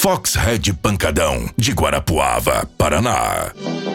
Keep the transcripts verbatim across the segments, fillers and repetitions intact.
Foxhead Pancadão, de Guarapuava, Paraná.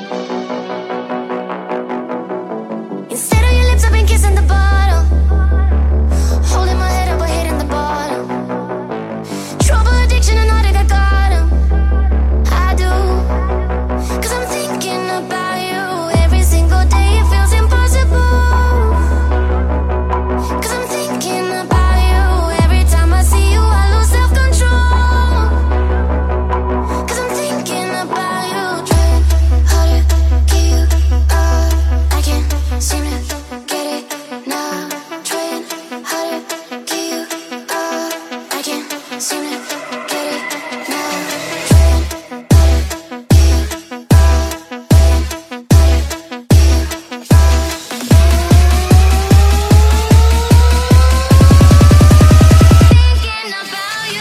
Instead of your lips, I've been kissing the bottle. Holding my head up, but hitting the bottom. Trouble, addiction, and all that I got 'em. I do. Cause I'm thinking about you. Every single day it feels impossible. Cause I'm thinking about you. Every time I see you, I lose self-control. Cause I'm thinking about you. Trying harder, get you up. I can't seem to get it now. Trying harder, get you up. I can't seem to get it now. Trying harder, get you up. Thinking about you.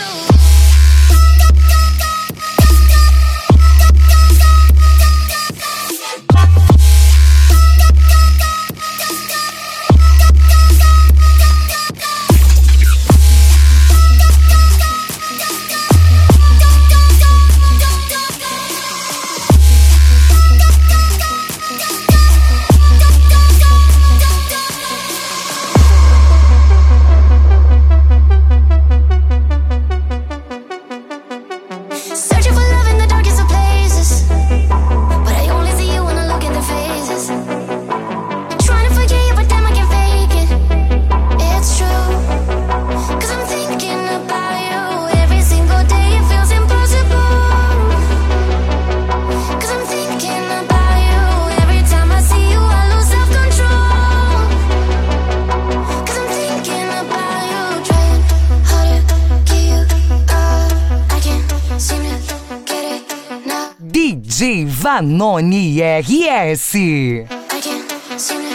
Searching for love in the darkest of places, but I only see you when I look at their faces. Trying to forget you, but damn, I can't fake it. It's true, cause I'm thinking about you. Every single day it feels impossible. Cause I'm thinking about you. Every time I see you, I lose self-control. Cause I'm thinking about you. Trying harder, get you up. I can't seem to get it now. D J Vanoni R S. I can't seem to